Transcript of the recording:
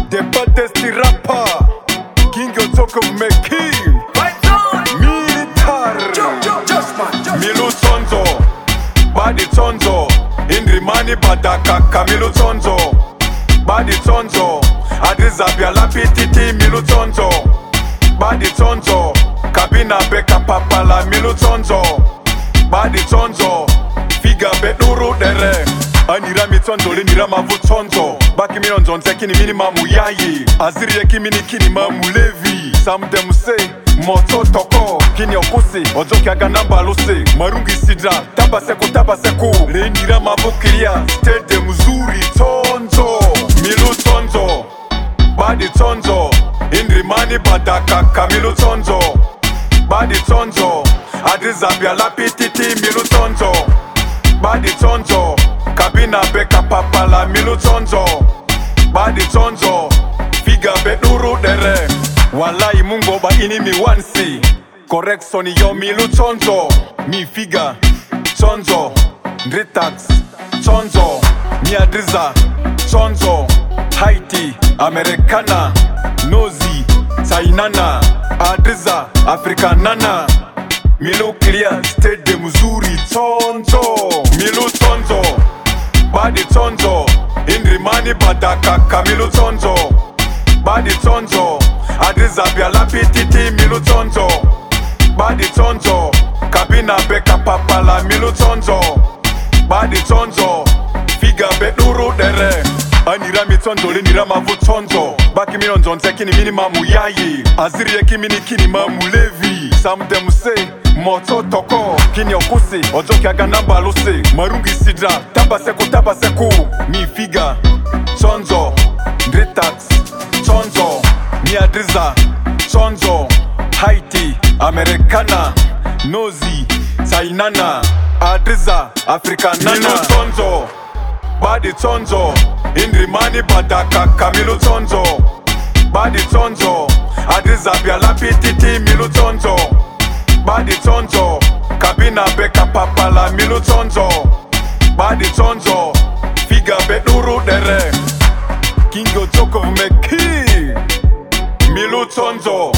The baddest rapper, King Otoko Mekim, Militar, Milu Tonzo, Badi Tonzo, Indrimani Badaka, Kamilu Tonzo, Badi Tonzo, Adizabia Lapititi, Milu Tonzo, Badi Tonzo, Kabina Beka Papala, Milu Tonzo, Badi Tonzo, Figa Beduru Dere. Anira mitonzo le nira mavu tonzo Baki mi nonzonze kini mini mamu yayi Aziri eki mini kini mamu levi Samde muse, moto toko Kini okusi, ojoki aga namba lose Marungi sidra, tabaseku Le nira mavu kiria, stede mzuri tonzo Milu tonzo, badi tonzo Indrimani badaka kamilu tonzo Badi tonzo, adizabia lapititi milu tonzo Badi tonzo, Kabina Beka Papala Milu Tonzo, Badi Tonzo, Figa Beduru Dere. Wallahi mungo ba ini mi wansi. Correction yo Milu Tonzo, mi Figa Tonzo, Dritax Tonzo, mi Adriza Tonzo, Haiti Americana, Nozi Sainana, Adriza Africanana. Milu clear state de Missouri Tonzo, Milu Tonzo, Badi Tonzo, Indrimani Badaka Kamilu Tonzo, Badi Tonzo, Adizabia Lapititi Milu Tonzo, Badi Tonzo, Kabina Beka Papala Milu Tonzo, Badi Tonzo, Figa Beduru Dere. Anira mitonzo le nira mavu tonzo Baki mi nonzonze kini mini mamu yayi Aziri eki mini kini mamu levi Samde muse, moto toko Kini okusi, ojoki aga namba lose Marungi sidra, tabaseku Mi Figa, tonzo Dritax, tonzo Mi Adriza, tonzo Haiti, Americana Nozi, Sainana Adriza, Africanana Milu tonzo, Badi tonzo Indrimani Badaka Kamilu Tonzo, Badi Tonzo, Adizabia Lapititi Milu Tonzo, Badi Tonzo, Kabina Beka Papala Milu Tonzo, Badi Tonzo, Figa Beduru Dere. King Otoko Mekim, Milu Tonzo.